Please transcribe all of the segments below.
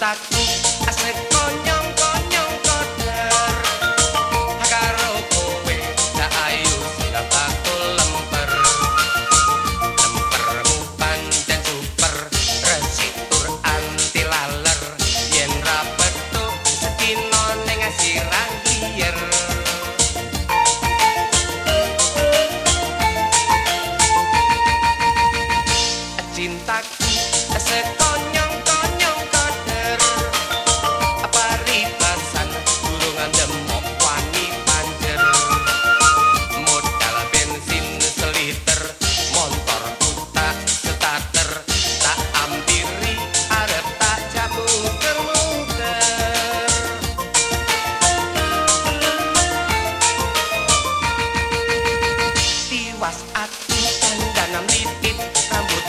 Cintaku asik konyong-konyong koder karo kowe tak ayu sing bakul lemper lempermu pancen super resik tur anti laler yen ra petuk sedina ning sirah liyer cintaku asik konyong-konyong koder apa ribasan durungan demok wani panjer modal bensin seliter motor tak starter tak ampiri arep tak jamu kermuter tiwas aku dandanam titit rambut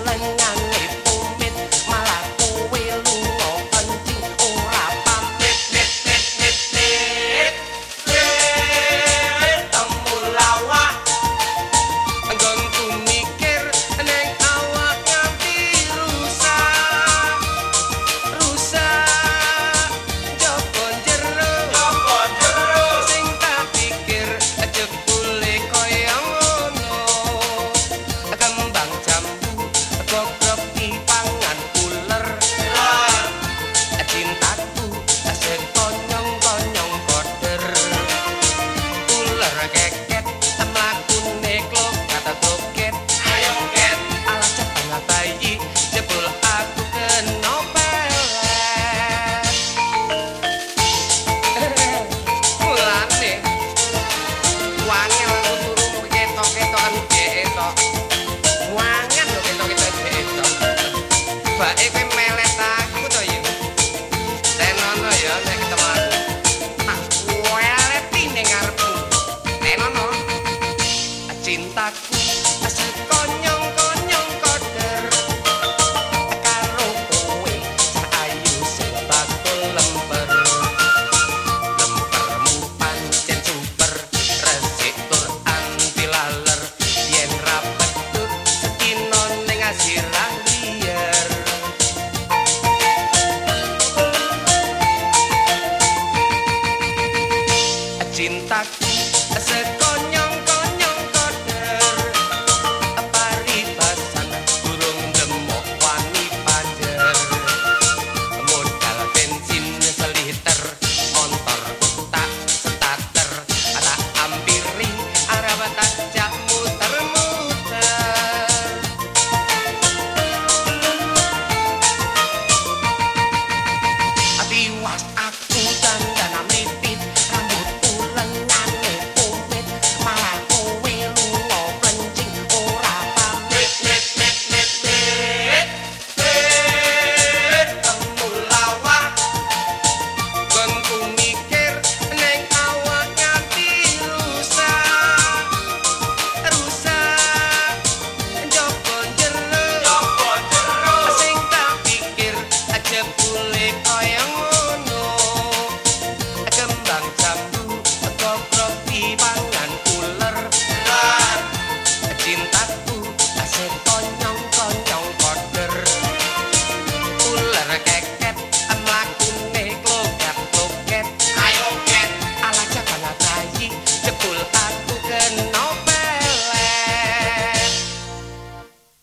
cintaku asik konyong-konyong koder karo kowe sak ayu sing bakul lemper lempermu pancen super resik tur anti laler yen ra petuk sedina ning sirah liyer cintaku